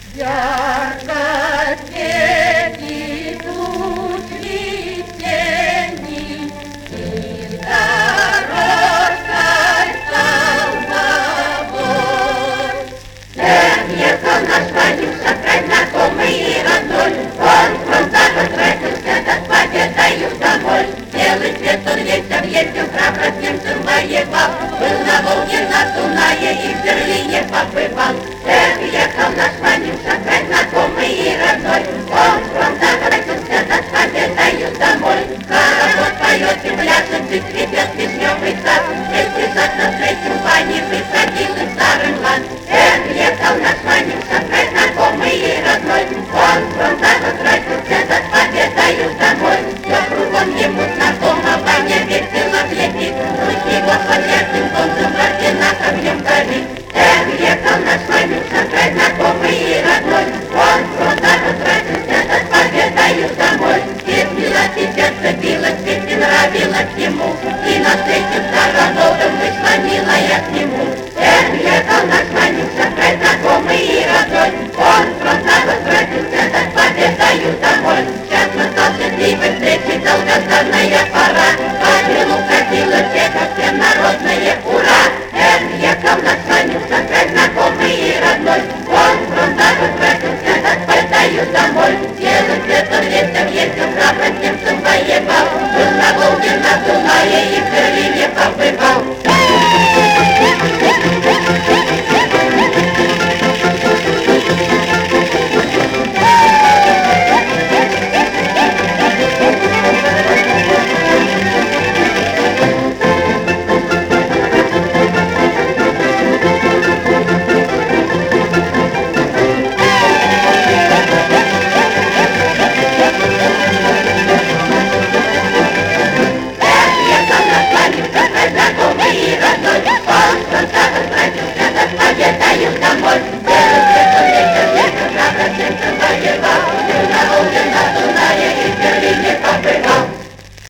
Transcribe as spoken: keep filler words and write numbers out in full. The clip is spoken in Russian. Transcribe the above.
Ярко светит луч весенний, и дорожкой столбовой. Ехал наш Ванюша, край знакомый и родной, он просто потратился, да с победою домой. Белый цвет он весь объездил, храбро с немцем воевал, был на Волге, на Дунае и в Берлине побывал. Эх, ехал наш Ванюша, край знакомый и родной, он с фронта воротился, да с победою домой. Хоровод поет и пляшет, и цветет вишневый сад, вместе сад на третьем бане выходил из старый лад. Эх, ехал наш Ванюша, край знакомый и родной, он с фронта воротился, да с победою домой. Все кругом ему знакомо, Ваня весело глядит, руки его под ярким солнцем, в орденах огнем горит. Эх, ехал наш Ванюша, край знакомый и родной, он с фронта возвратился, да с победою домой. Ведь милость и сердце билось, ведь не нравилось ему, и навстречу старогодом вышла милая к нему. Эх, ехал наш Ванюша, край знакомый и родной, он с фронта возвратился, да с победою домой. Сейчас настал счастливой встречи, долгожданная пора, по делу катилось всех, как всем народное ура. Эх, ехал наш Ванюша, край знакомый и родной, он с фронта возвратился, да с победою домой. Белый цвет он весь объездил, храбро с немцем воевал, был на Волге, на Дунае и в Берлине побывал.